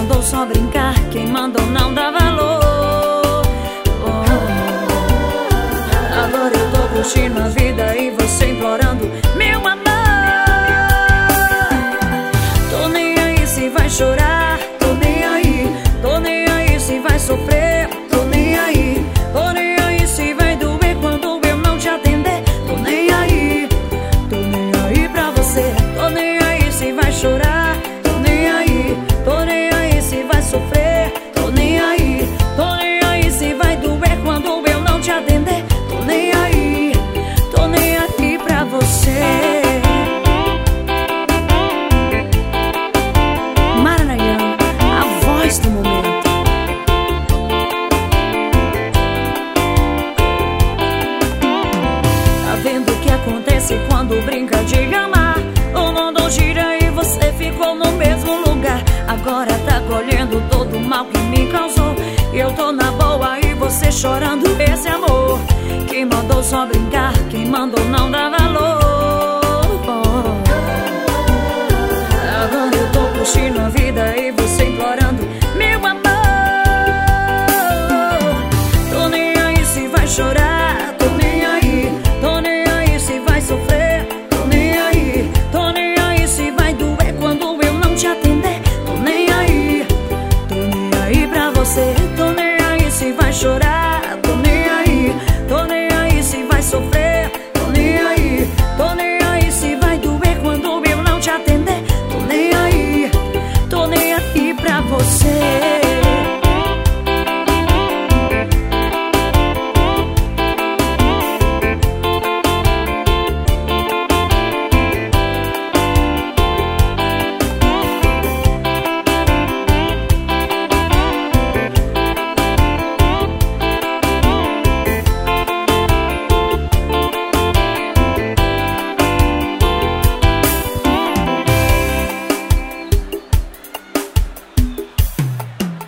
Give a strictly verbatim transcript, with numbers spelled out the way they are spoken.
mandou só brincar, quem mandou não dá valor. Oh. Agora eu tô curtindo a vida e você implorando meu amor. Tô nem aí se vai chorar, tô nem aí. Tô nem aí se vai sofrer, tô nem aí. Tô nem aí se vai doer quando eu não te atender. Tô nem aí, tô nem aí pra você. Tô nem aí se vai chorar, tô nem aí. Tô nem aí se vai sofrer, tô nem aí. Tô nem aí se vai doer quando eu não te atender. Tô nem aí, tô nem aí pra você. Maranhão, a voz do momento. Tá vendo o que acontece quando brinca de amar? O mundo gira e você ficou no mesmo lugar. Agora tá colhendo todo o mal que me causou. Eu tô na boa e você chorando esse amor que mandou só brincar, quem mandou não dá valor. Agora eu tô curtindo a vida e você implorando meu amor. Tô nem aí se vai chorar, tô nem aí. Tô nem aí se vai sofrer, tô nem aí. Tô nem aí se vai doer quando eu não te atender. Tô nem aí, tô nem aí pra você. Tô